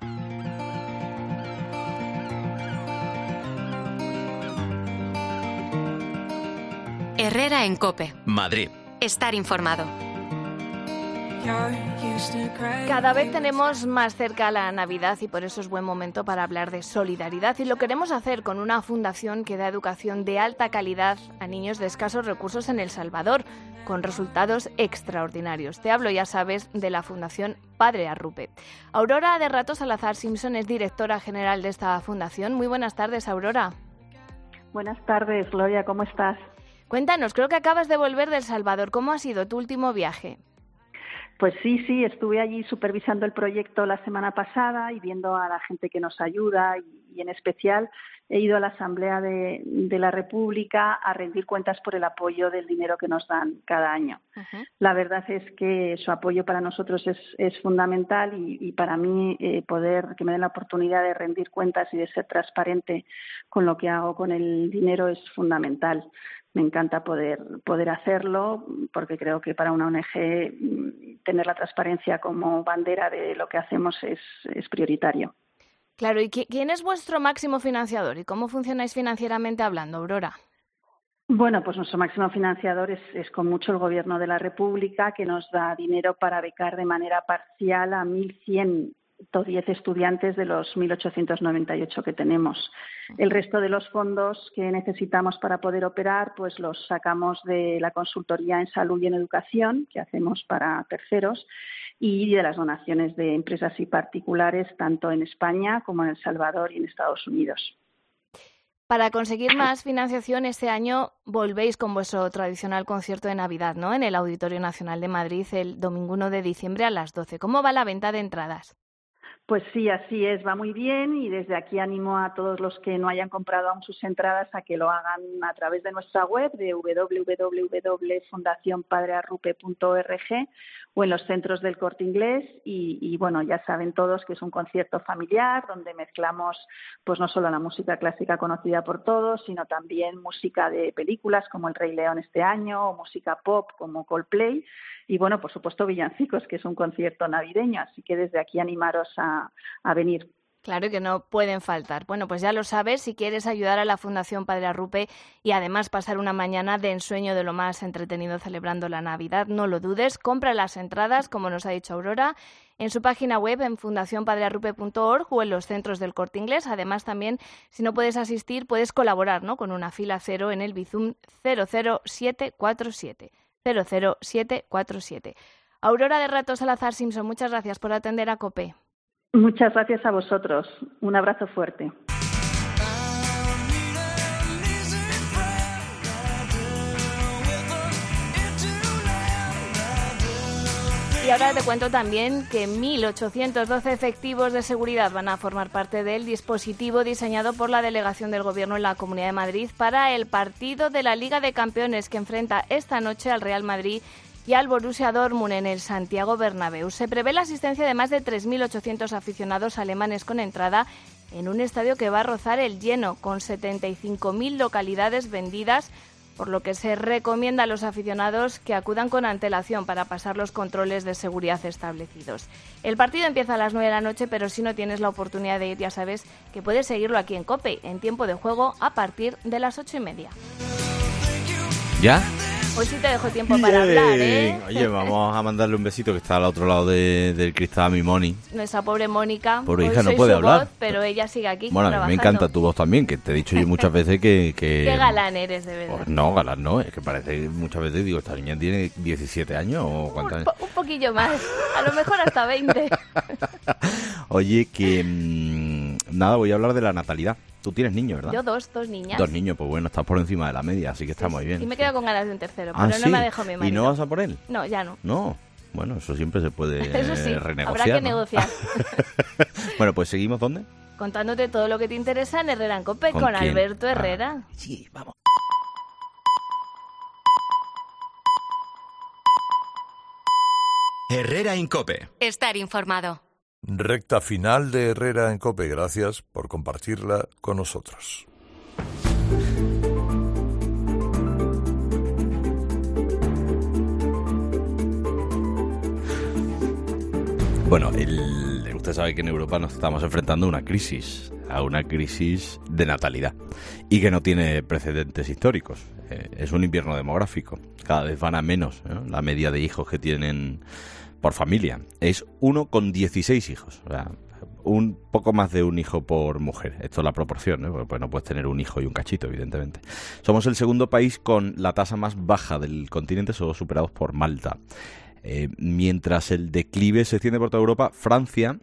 Herrera en COPE. Madrid. Estar informado. Cada vez tenemos más cerca la Navidad y por eso es buen momento para hablar de solidaridad y lo queremos hacer con una fundación que da educación de alta calidad a niños de escasos recursos en El Salvador, con resultados extraordinarios. Te hablo, ya sabes, de la Fundación Padre Arrupe. Aurora de Rato Salazar Simpson es directora general de esta fundación. Muy buenas tardes, Aurora. Buenas tardes, Gloria, ¿cómo estás? Cuéntanos, creo que acabas de volver de El Salvador. ¿Cómo ha sido tu último viaje? Pues sí, sí, estuve allí supervisando el proyecto la semana pasada y viendo a la gente que nos ayuda y, y en especial he ido a la Asamblea de, de la República a rendir cuentas por el apoyo del dinero que nos dan cada año. Uh-huh. La verdad es que su apoyo para nosotros es, es fundamental y, y para mí eh, poder que me den la oportunidad de rendir cuentas y de ser transparente con lo que hago con el dinero es fundamental. Me encanta poder poder hacerlo porque creo que para una O N Ge tener la transparencia como bandera de lo que hacemos es, es prioritario. Claro, ¿y quién es vuestro máximo financiador y cómo funcionáis financieramente hablando, Aurora? Bueno, pues nuestro máximo financiador es, es con mucho el Gobierno de la República, que nos da dinero para becar de manera parcial a mil ciento diez estudiantes de los mil ochocientos noventa y ocho que tenemos. El resto de los fondos que necesitamos para poder operar, pues los sacamos de la consultoría en salud y en educación que hacemos para terceros y de las donaciones de empresas y particulares tanto en España como en El Salvador y en Estados Unidos. Para conseguir más financiación, este año volvéis con vuestro tradicional concierto de Navidad, ¿no? En el Auditorio Nacional de Madrid el domingo uno de diciembre a las doce. ¿Cómo va la venta de entradas? Pues sí, así es, va muy bien y desde aquí animo a todos los que no hayan comprado aún sus entradas a que lo hagan a través de nuestra web de doble u doble u doble u punto fundación padre arrupe punto org o en los centros del Corte Inglés y, y bueno, ya saben todos que es un concierto familiar donde mezclamos pues no solo la música clásica conocida por todos, sino también música de películas como El Rey León este año o música pop como Coldplay y bueno, por supuesto villancicos, que es un concierto navideño, así que desde aquí animaros a, a venir. Claro que no pueden faltar. Bueno, pues ya lo sabes, si quieres ayudar a la Fundación Padre Arrupe y además pasar una mañana de ensueño de lo más entretenido celebrando la Navidad, no lo dudes, compra las entradas, como nos ha dicho Aurora, en su página web en fundación padre arrupe punto org o en los centros del Corte Inglés. Además, también, si no puedes asistir, puedes colaborar, ¿no?, con una fila cero en el Bizum cero cero siete cuatro siete. cero cero siete cuatro siete. Aurora de Rato Salazar Simpson, muchas gracias por atender a COPE. Muchas gracias a vosotros. Un abrazo fuerte. Y ahora te cuento también que mil ochocientos doce efectivos de seguridad van a formar parte del dispositivo diseñado por la Delegación del Gobierno en la Comunidad de Madrid para el partido de la Liga de Campeones que enfrenta esta noche al Real Madrid y al Borussia Dortmund en el Santiago Bernabéu. Se prevé la asistencia de más de tres mil ochocientos aficionados alemanes con entrada en un estadio que va a rozar el lleno, con setenta y cinco mil localidades vendidas por lo que se recomienda a los aficionados que acudan con antelación para pasar los controles de seguridad establecidos. El partido empieza a las nueve de la noche, pero si no tienes la oportunidad de ir, ya sabes que puedes seguirlo aquí en COPE, en tiempo de juego, a partir de las ocho y media. ¿Ya? Hoy sí te dejo tiempo para hablar, ¿eh? Oye, vamos a mandarle un besito que está al otro lado de, del cristal a mi Moni. Nuestra pobre Mónica. Pobre hoy hija, no soy puede su hablar. Voz, pero ella sigue aquí Bueno, a mí trabajando. me encanta tu voz también, que te he dicho yo muchas veces que... que... Qué galán eres, de verdad. Pues no, galán no, es que parece muchas veces, digo, esta niña tiene diecisiete años o cuántos Un, años. po- un poquillo más, a lo mejor hasta veinte. Oye, que... Mmm, nada, voy a hablar de la natalidad. Tú tienes niños, ¿verdad? Yo dos, dos niñas. Dos niños, pues bueno, estás por encima de la media, así que está muy bien. Y me quedo con ganas de un tercero, Ah, pero ¿sí? no me ha dejado mi marido. ¿Y no vas a por él? No, ya no. No. Bueno, eso siempre se puede Eso sí, renegociar. habrá que ¿no? negociar. Bueno, pues seguimos, ¿dónde? Contándote todo lo que te interesa en Herrera en COPE ¿Con con, quién? Alberto Ah, Herrera. Sí, vamos. Herrera en COPE. Estar informado. Recta final de Herrera en COPE. Gracias por compartirla con nosotros. Bueno, el, usted sabe que en Europa nos estamos enfrentando a una crisis, a una crisis de natalidad y que no tiene precedentes históricos. Eh, es un invierno demográfico, cada vez van a menos, ¿no? La media de hijos que tienen por familia es uno con dieciséis hijos, o sea, un poco más de un hijo por mujer. Esto es la proporción, ¿no? Pues no puedes tener un hijo y un cachito, evidentemente. Somos el segundo país con la tasa más baja del continente, solo superados por Malta. Eh, mientras el declive se extiende por toda Europa, Francia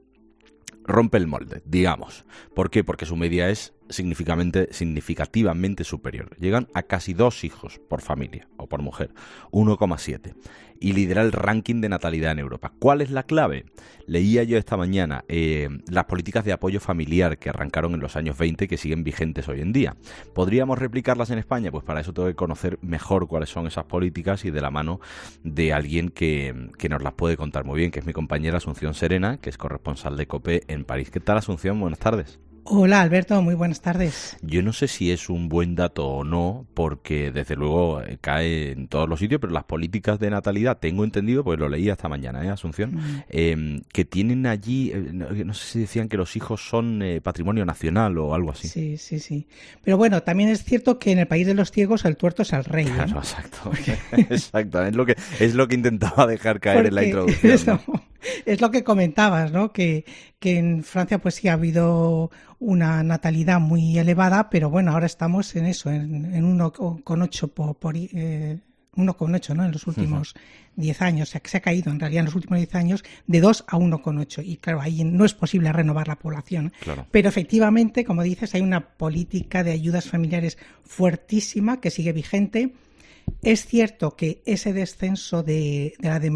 rompe el molde, digamos. ¿Por qué? Porque su media es significativamente, significativamente superior. Llegan a casi dos hijos por familia o por mujer, uno coma siete. Y lidera el ranking de natalidad en Europa. ¿Cuál es la clave? Leía yo esta mañana eh, las políticas de apoyo familiar que arrancaron en los años veinte y que siguen vigentes hoy en día. ¿Podríamos replicarlas en España? Pues para eso tengo que conocer mejor cuáles son esas políticas y de la mano de alguien que, que nos las puede contar muy bien, que es mi compañera Asunción Serena, que es corresponsal de COPE en París. ¿Qué tal, Asunción? Buenas tardes. Hola Alberto, muy buenas tardes. Yo no sé si es un buen dato o no, porque desde luego eh, cae en todos los sitios, pero las políticas de natalidad, tengo entendido, pues lo leí esta mañana, ¿eh, Asunción? Mm. Eh, que tienen allí, eh, no, no sé si decían que los hijos son eh, patrimonio nacional o algo así. Sí, sí, sí. Pero bueno, también es cierto que en el país de los ciegos el tuerto es el rey. Claro, ¿eh? exacto. Exacto, es lo que, es lo que intentaba dejar caer porque en la introducción. Eso, ¿no? Es lo que comentabas, ¿no? Que, que en Francia pues sí ha habido una natalidad muy elevada, pero bueno, ahora estamos en eso, en, en uno coma ocho por, por eh, uno coma ocho, ¿no? En los últimos diez años, o sea que se ha caído en realidad en los últimos diez años de dos a uno coma ocho y claro, ahí no es posible renovar la población. Claro. Pero efectivamente, como dices, hay una política de ayudas familiares fuertísima que sigue vigente. Es cierto que ese descenso de, de la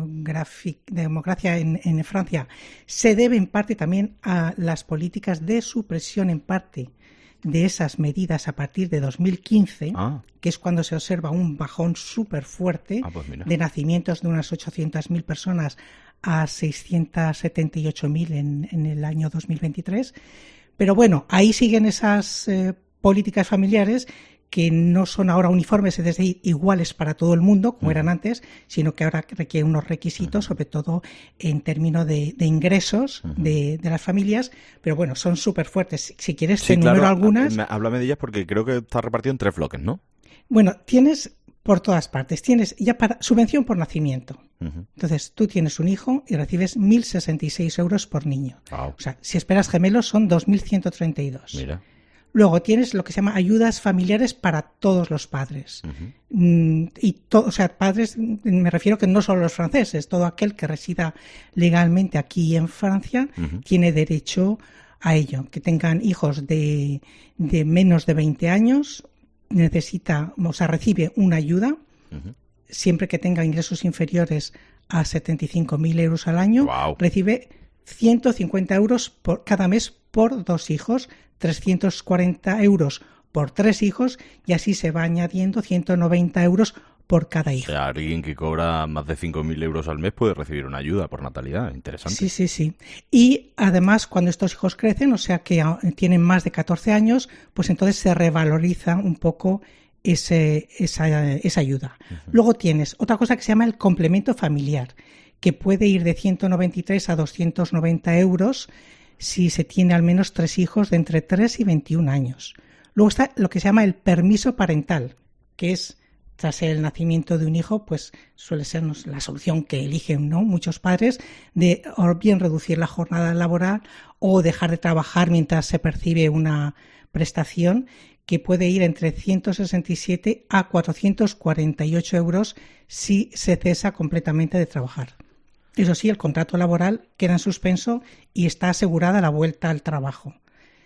democracia en, en Francia se debe en parte también a las políticas de supresión en parte de esas medidas a partir de dos mil quince, ah. que es cuando se observa un bajón súper fuerte ah, pues de nacimientos de unas ochocientas mil personas a seiscientas setenta y ocho mil en, en el año dos mil veintitrés. Pero bueno, ahí siguen esas eh, políticas familiares que no son ahora uniformes, es decir, iguales para todo el mundo, como uh-huh. eran antes, sino que ahora requieren unos requisitos, uh-huh. sobre todo en términos de, de ingresos uh-huh. de, de las familias, pero bueno, son súper fuertes. Si quieres, sí, te claro, número algunas. Háblame de ellas porque creo que está repartido en tres bloques, ¿no? Bueno, tienes por todas partes. Tienes ya para subvención por nacimiento. Uh-huh. Entonces, tú tienes un hijo y recibes mil sesenta y seis euros por niño. Wow. O sea, si esperas gemelos son dos mil ciento treinta y dos. Mira. Luego tienes lo que se llama ayudas familiares para todos los padres. Uh-huh. Mm, y to- o sea, padres, me refiero que no solo los franceses, todo aquel que resida legalmente aquí en Francia uh-huh. tiene derecho a ello. Que tengan hijos de, de menos de veinte años, necesita, o sea, recibe una ayuda, uh-huh. siempre que tenga ingresos inferiores a setenta y cinco mil euros al año, wow. recibe ciento cincuenta euros por cada mes por dos hijos, trescientos cuarenta euros por tres hijos y así se va añadiendo ciento noventa euros por cada hijo. O sea, alguien que cobra más de cinco mil euros al mes puede recibir una ayuda por natalidad. Interesante. Sí, sí, sí. Y además, cuando estos hijos crecen, o sea que tienen más de catorce años, pues entonces se revaloriza un poco ese, esa, esa ayuda. Uh-huh. Luego tienes otra cosa que se llama el complemento familiar, que puede ir de ciento noventa y tres a doscientos noventa euros si se tiene al menos tres hijos de entre tres y veintiún años. Luego está lo que se llama el permiso parental, que es, tras el nacimiento de un hijo, pues suele ser la solución que eligen, ¿no?, muchos padres, de o bien reducir la jornada laboral o dejar de trabajar mientras se percibe una prestación, que puede ir entre ciento sesenta y siete a cuatrocientos cuarenta y ocho euros si se cesa completamente de trabajar. Eso sí, el contrato laboral queda en suspenso y está asegurada la vuelta al trabajo.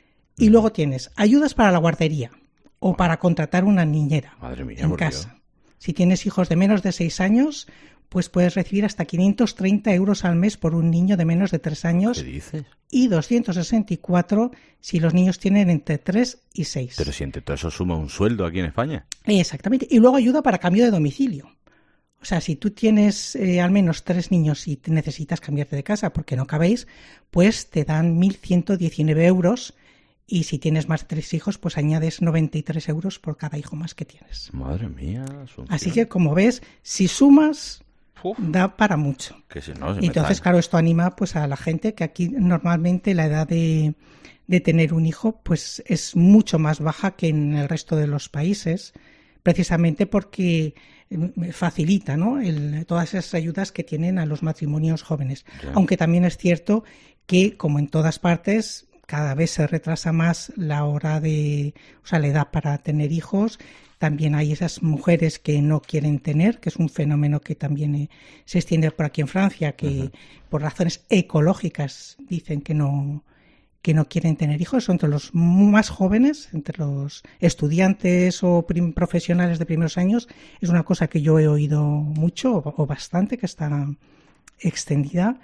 Y luego tienes ayudas para la guardería o para contratar una niñera. Madre mía, en por casa. Dios. Si tienes hijos de menos de seis años, pues puedes recibir hasta quinientos treinta euros al mes por un niño de menos de tres años. ¿Qué dices? Y doscientos sesenta y cuatro si los niños tienen entre tres y seis. Pero si entre todo eso suma un sueldo aquí en España. Exactamente. Y luego ayuda para cambio de domicilio. O sea, si tú tienes eh, al menos tres niños y te necesitas cambiarte de casa porque no cabéis, pues te dan mil ciento diecinueve euros. Y si tienes más de tres hijos, pues añades noventa y tres euros por cada hijo más que tienes. Madre mía. Asunción. Así que, como ves, si sumas, Uf, da para mucho. Que si no, se y entonces, claro, esto anima pues a la gente, que aquí normalmente la edad de, de tener un hijo pues es mucho más baja que en el resto de los países, precisamente porque facilita, ¿no?, el, todas esas ayudas que tienen a los matrimonios jóvenes. Ya. Aunque también es cierto que, como en todas partes, cada vez se retrasa más la hora de, o sea, la edad para tener hijos. También hay esas mujeres que no quieren tener, que es un fenómeno que también eh, se extiende por aquí en Francia, que uh-huh. por razones ecológicas dicen que no, que no quieren tener hijos. Son entre los más jóvenes, entre los estudiantes o prim- profesionales de primeros años. Es una cosa que yo he oído mucho o, o bastante, que está extendida.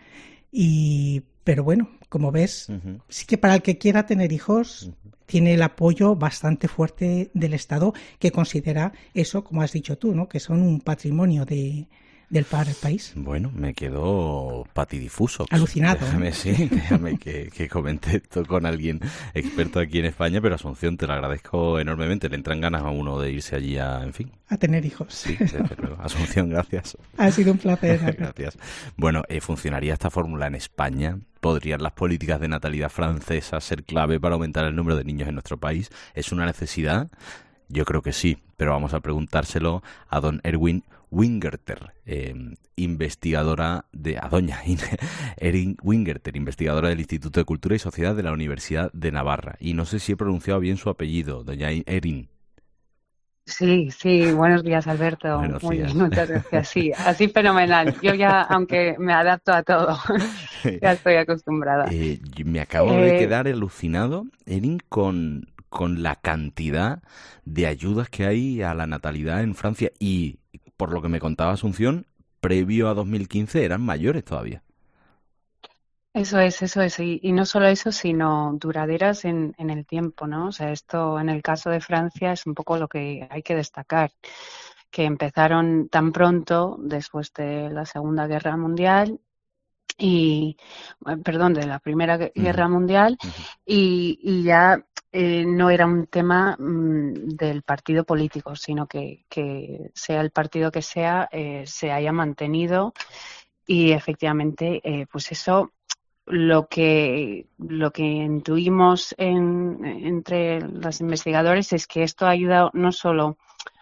Y pero bueno, como ves, uh-huh. sí que para el que quiera tener hijos uh-huh. tiene el apoyo bastante fuerte del Estado, que considera eso, como has dicho tú, ¿no?, que son un patrimonio de, del país. Bueno, me quedo patidifuso. Alucinado. Déjame, ¿eh? sí, déjame que, que comente esto con alguien experto aquí en España, pero Asunción, te lo agradezco enormemente. Le entran ganas a uno de irse allí a, en fin. A tener hijos. Sí, desde luego. Asunción, gracias. Ha sido un placer. Gracias. Bueno, eh, ¿funcionaría esta fórmula en España? ¿Podrían las políticas de natalidad francesas ser clave para aumentar el número de niños en nuestro país? ¿Es una necesidad? Yo creo que sí, pero vamos a preguntárselo a don Erwin Wingerter, eh, investigadora de... a doña Erin Wingerter, investigadora del Instituto de Cultura y Sociedad de la Universidad de Navarra. Y no sé si he pronunciado bien su apellido, doña Erin. Sí, sí, buenos días, Alberto. Buenos Muy días. bien, muchas gracias. Sí, así fenomenal. Yo ya, aunque me adapto a todo, ya estoy acostumbrada. Eh, me acabo eh... de quedar alucinado, Erin, con, con la cantidad de ayudas que hay a la natalidad en Francia y, por lo que me contaba Asunción, previo a dos mil quince eran mayores todavía. Eso es, eso es. Y, y no solo eso, sino duraderas en, en el tiempo, ¿no? O sea, esto en el caso de Francia es un poco lo que hay que destacar, que empezaron tan pronto después de la Segunda Guerra Mundial y, perdón, de la Primera Guerra uh-huh. Mundial uh-huh. y, y ya eh, no era un tema mmm, del partido político, sino que, que sea el partido que sea, eh, se haya mantenido y efectivamente, eh, pues eso... Lo que lo que intuimos en, entre los investigadores es que esto ha ayudado no solo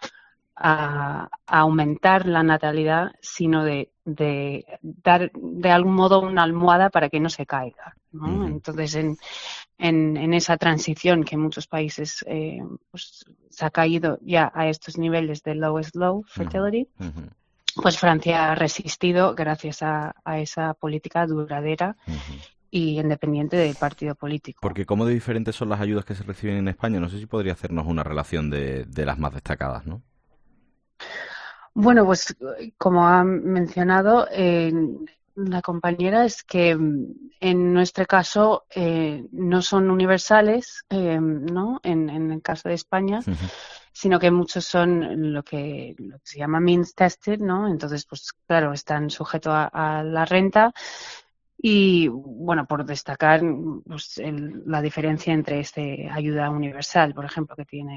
a, a aumentar la natalidad, sino de, de dar de algún modo una almohada para que no se caiga, ¿no? Uh-huh. Entonces, en, en, en esa transición que en muchos países eh, pues, se ha caído ya a estos niveles de lowest low fertility, uh-huh. pues Francia ha resistido gracias a, a esa política duradera uh-huh. y independiente del partido político. Porque ¿cómo de diferentes son las ayudas que se reciben en España? No sé si podría hacernos una relación de, de las más destacadas, ¿no? Bueno, pues como ha mencionado eh, la compañera, es que en nuestro caso eh, no son universales, eh, ¿no? En, en el caso de España, uh-huh. sino que muchos son lo que, lo que se llama means tested, ¿no? Entonces, pues claro, están sujetos a, a la renta. Y, bueno, por destacar pues, el, la diferencia entre este ayuda universal, por ejemplo, que tiene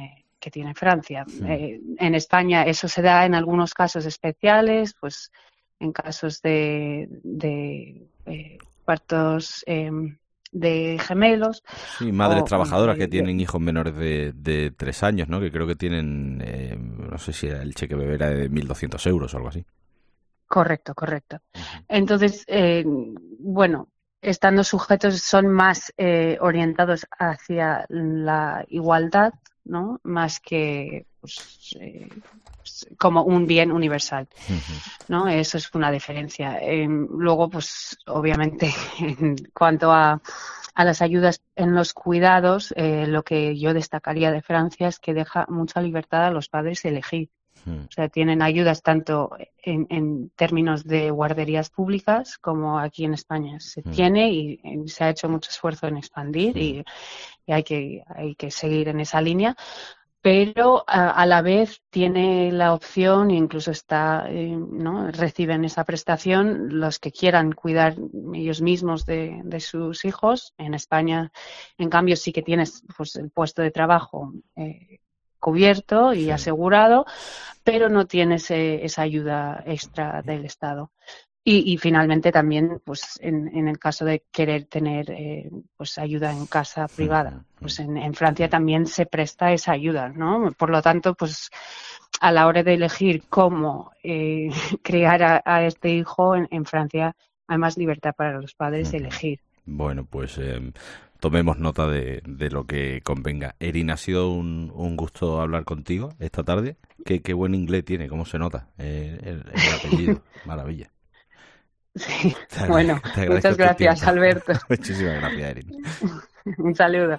que tiene Francia. Sí. Eh, en España eso se da en algunos casos especiales, pues en casos de, de eh, partos eh, de gemelos. Sí, madres o, trabajadoras de, que tienen de, hijos menores de, de tres años, ¿no? Que creo que tienen, eh, no sé si el cheque bebé era de mil doscientos euros o algo así. Correcto, correcto. Entonces, eh, bueno, estando sujetos son más eh, orientados hacia la igualdad, ¿no? Más que pues, eh, como un bien universal, ¿no? Eso es una diferencia. Eh, luego, pues, obviamente, en cuanto a, a las ayudas en los cuidados, eh, lo que yo destacaría de Francia es que deja mucha libertad a los padres de elegir. O sea, tienen ayudas tanto en, en términos de guarderías públicas como aquí en España se Mm. tiene y, y se ha hecho mucho esfuerzo en expandir y, y hay que hay que seguir en esa línea. Pero a, a la vez tiene la opción, incluso está, eh, ¿no? Reciben esa prestación los que quieran cuidar ellos mismos de, de sus hijos. En España, en cambio, sí que tienes pues el puesto de trabajo eh, cubierto y Sí. asegurado, pero no tienes eh, esa ayuda extra del Estado. Y, y finalmente también, pues en, en el caso de querer tener eh, pues ayuda en casa privada, pues en, en Francia también se presta esa ayuda, ¿no? Por lo tanto, pues a la hora de elegir cómo eh, criar a, a este hijo, en, en Francia hay más libertad para los padres de elegir. Bueno, pues eh, tomemos nota de, de lo que convenga. Erin, ha sido un, un gusto hablar contigo esta tarde. Qué, qué buen inglés tiene, cómo se nota eh, el, el apellido. Maravilla. Sí, Te bueno, agradezco- te agradezco muchas tu gracias, tiempo. Alberto. Muchísimas gracias, Erin. Un saludo.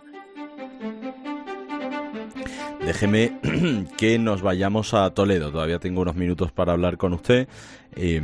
Déjeme que nos vayamos a Toledo. Todavía tengo unos minutos para hablar con usted, eh,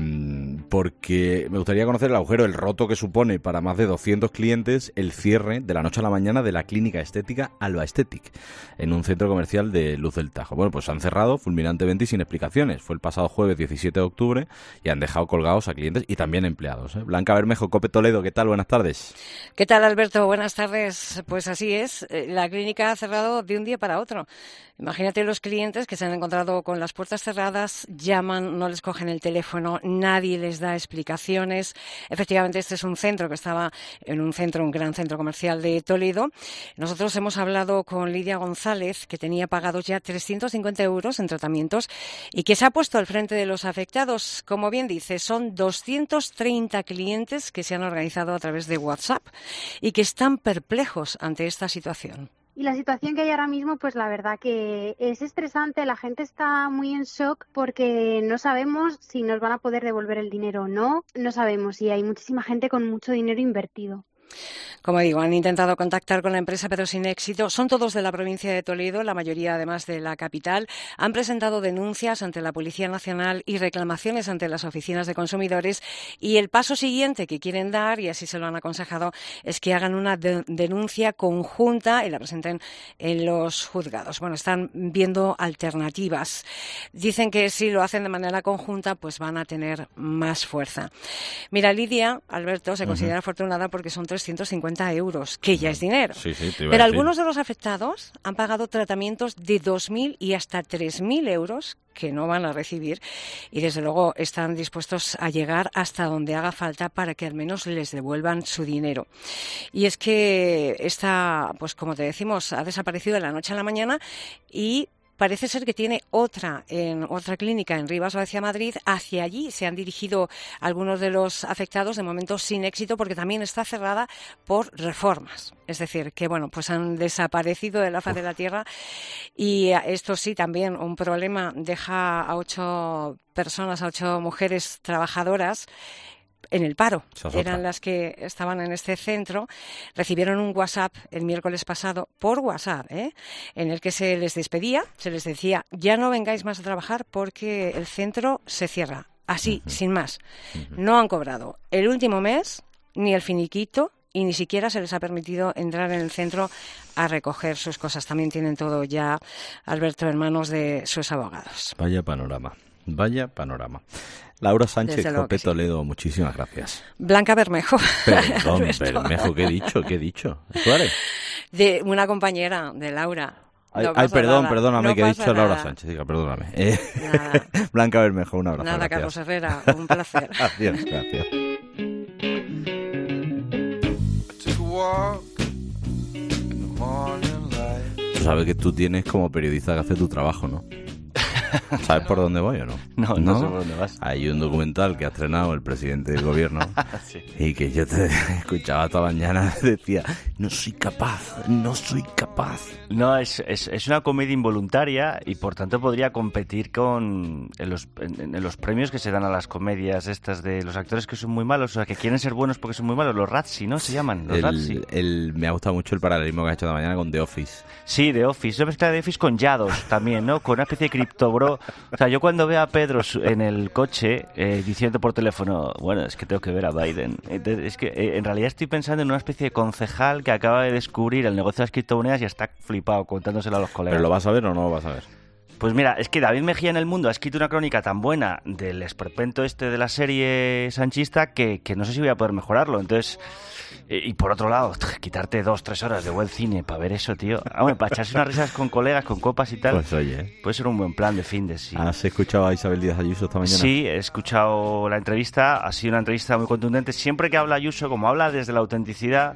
porque me gustaría conocer el agujero, el roto que supone para más de doscientos clientes el cierre de la noche a la mañana de la clínica estética Alba Aesthetic en un centro comercial de Luz del Tajo. Bueno, pues han cerrado fulminantemente y sin explicaciones. Fue el pasado jueves diecisiete de octubre y han dejado colgados a clientes y también empleados, ¿eh? Blanca Bermejo, COPE Toledo, ¿qué tal? Buenas tardes. ¿Qué tal, Alberto? Buenas tardes. Pues así es, eh, la clínica ha cerrado de un día para otro. Imagínate los clientes que se han encontrado con las puertas cerradas, llaman, no les cogen el teléfono, nadie les da explicaciones. Efectivamente, este es un centro que estaba en un centro, un gran centro comercial de Toledo. Nosotros hemos hablado con Lidia González, que tenía pagados ya trescientos cincuenta euros en tratamientos y que se ha puesto al frente de los afectados. Como bien dice, son doscientos treinta clientes que se han organizado a través de WhatsApp y que están perplejos ante esta situación. Y la situación que hay ahora mismo, pues la verdad que es estresante, la gente está muy en shock porque no sabemos si nos van a poder devolver el dinero o no, no sabemos y hay muchísima gente con mucho dinero invertido. Como digo, han intentado contactar con la empresa pero sin éxito. Son todos de la provincia de Toledo, la mayoría además de la capital. Han presentado denuncias ante la Policía Nacional y reclamaciones ante las oficinas de consumidores. Y el paso siguiente que quieren dar, y así se lo han aconsejado, es que hagan una de- denuncia conjunta y la presenten en los juzgados. Bueno, están viendo alternativas. Dicen que si lo hacen de manera conjunta, pues van a tener más fuerza. Mira, Lidia, Alberto, se Ujú. considera afortunada porque son trescientos cincuenta euros, que ya es dinero. Sí, sí, te iba a Pero decir. algunos de los afectados han pagado tratamientos de dos mil y hasta tres mil euros que no van a recibir y desde luego están dispuestos a llegar hasta donde haga falta para que al menos les devuelvan su dinero. Y es que esta, pues como te decimos, ha desaparecido de la noche a la mañana y parece ser que tiene otra en otra clínica en Rivas hacia Madrid. Hacia allí se han dirigido algunos de los afectados, de momento sin éxito, porque también está cerrada por reformas. Es decir, que bueno, pues han desaparecido de la faz de la tierra y esto sí también un problema. Deja a ocho personas, a ocho mujeres trabajadoras en el paro. Esa es otra. Eran las que estaban en este centro. Recibieron un WhatsApp el miércoles pasado por WhatsApp, ¿eh? en el que se les despedía, se les decía, ya no vengáis más a trabajar porque el centro se cierra. Así, sin más. No han cobrado el último mes ni el finiquito y ni siquiera se les ha permitido entrar en el centro a recoger sus cosas. También tienen todo ya, Alberto, en manos de sus abogados. Vaya panorama, vaya panorama. Laura Sánchez, Desde luego COPE que sí. Toledo, muchísimas gracias. Blanca Bermejo. Perdón, Alberto. Bermejo, ¿qué he dicho? ¿Qué he dicho? Suárez. De una compañera de Laura. Ay, No ay pasa perdón, nada, perdóname, no que he pasa dicho Laura nada. Sánchez. Diga, perdóname. Eh, Blanca Bermejo, un abrazo. Nada, gracias. Carlos Herrera, un placer. Gracias, gracias. Tú sabes que tú tienes como periodista que hacer tu trabajo, ¿no? ¿Sabes por dónde voy o no? No, no sé por dónde vas. Hay un documental que ha estrenado el presidente del gobierno Sí. y que yo te escuchaba esta mañana y decía, no soy capaz, no soy capaz. No, es, es, es una comedia involuntaria y por tanto podría competir con en los, en, en los premios que se dan a las comedias estas de los actores que son muy malos, o sea, que quieren ser buenos porque son muy malos, los Razzie, ¿no? Se llaman, los Razzie. El, el, me ha gustado mucho el paralelismo que has hecho esta mañana con The Office. Sí, The Office, una mezcla de The Office con Yados también, ¿no? Con una especie de criptobro. O sea, yo cuando veo a Pedro en el coche eh, diciendo por teléfono, bueno, es que tengo que ver a Biden. Entonces, es que eh, en realidad estoy pensando en una especie de concejal que acaba de descubrir el negocio de las criptomonedas y está flipado contándoselo a los colegas. ¿Pero lo vas a ver o no lo vas a ver? Pues mira, es que David Mejía en El Mundo ha escrito una crónica tan buena del esperpento este de la serie sanchista que, que no sé si voy a poder mejorarlo. Entonces, eh, y por otro lado, quitarte dos, tres horas de buen cine para ver eso, tío. Ah, bueno, para echarse unas risas con colegas, con copas y tal. Pues oye. Puede ser un buen plan de fin de sí. ¿Has escuchado a Isabel Díaz Ayuso esta mañana? Sí, he escuchado la entrevista. Ha sido una entrevista muy contundente. Siempre que habla Ayuso, como habla desde la autenticidad,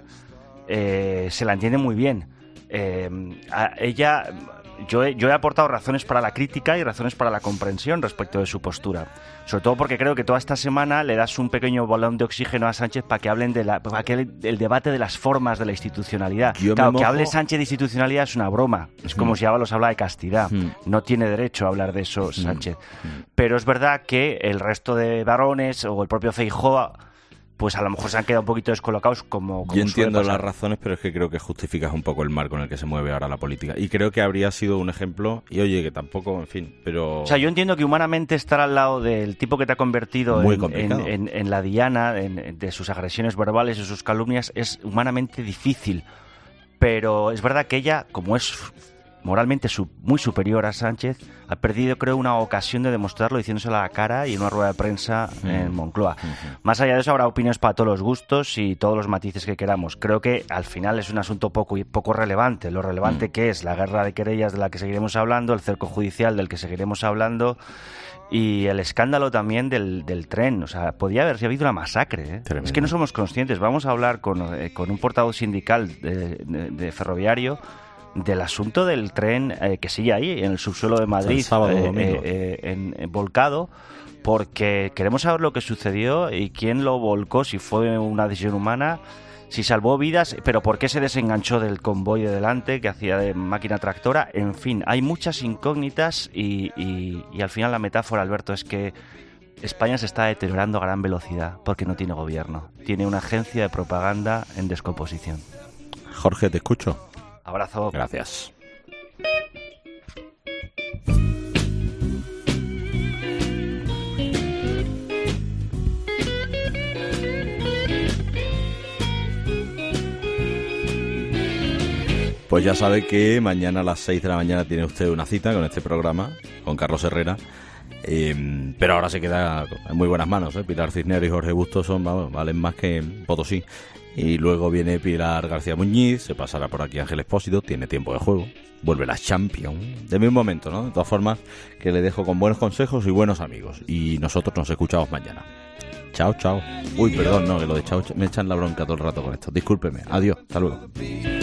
eh, se la entiende muy bien. Eh, a ella... Yo he, yo he aportado razones para la crítica y razones para la comprensión respecto de su postura. Sobre todo porque creo que toda esta semana le das un pequeño balón de oxígeno a Sánchez para que hablen de la, para que el, el debate de las formas de la institucionalidad. Yo claro, me que mojo... hable Sánchez de institucionalidad es una broma. Es como Mm. si Ábalos habla de castidad. Mm. No tiene derecho a hablar de eso Sánchez. Mm. Pero es verdad que el resto de varones o el propio Feijóo, pues a lo mejor se han quedado un poquito descolocados como, como Yo entiendo suele las pasar. razones, pero es que creo que justificas un poco el marco en el que se mueve ahora la política. Y creo que habría sido un ejemplo, y oye, que tampoco, en fin, pero... O sea, yo entiendo que humanamente estar al lado del tipo que te ha convertido Muy en, complicado. en, en, en la diana en, de sus agresiones verbales y sus calumnias es humanamente difícil. Pero es verdad que ella, como es moralmente su, muy superior a Sánchez, ha perdido, creo, una ocasión de demostrarlo diciéndoselo a la cara y en una rueda de prensa Mm. en Moncloa. Mm-hmm. Más allá de eso, habrá opiniones para todos los gustos y todos los matices que queramos. Creo que al final es un asunto poco, poco relevante. Lo relevante Mm. que es la guerra de querellas de la que seguiremos hablando, el cerco judicial del que seguiremos hablando y el escándalo también del, del tren. O sea, podía haber habido una masacre, ¿eh? Es que no somos conscientes. Vamos a hablar con, eh, con un portavoz sindical de, de, de ferroviario del asunto del tren eh, que sigue ahí, en el subsuelo de Madrid, el sábado, eh, domingo. eh, en, en volcado, porque queremos saber lo que sucedió y quién lo volcó, si fue una decisión humana, si salvó vidas, pero por qué se desenganchó del convoy de delante que hacía de máquina tractora. En fin, hay muchas incógnitas y, y, y al final la metáfora, Alberto, es que España se está deteriorando a gran velocidad porque no tiene gobierno. Tiene una agencia de propaganda en descomposición. Jorge, te escucho. Abrazo. Gracias. Pues ya sabe que mañana a las seis de la mañana tiene usted una cita con este programa, con Carlos Herrera. Eh, pero ahora se queda en muy buenas manos, ¿eh? Pilar Cisneros y Jorge Bustos son, vamos, valen más que Potosí. Y luego viene Pilar García Muñiz, se pasará por aquí Ángel Expósito, tiene tiempo de juego, vuelve la Champions. De mi momento, ¿no? De todas formas, que le dejo con buenos consejos y buenos amigos. Y nosotros nos escuchamos mañana. Chao, chao. Uy, perdón, no, que lo de chao, me echan la bronca todo el rato con esto. Discúlpeme. Adiós, hasta luego.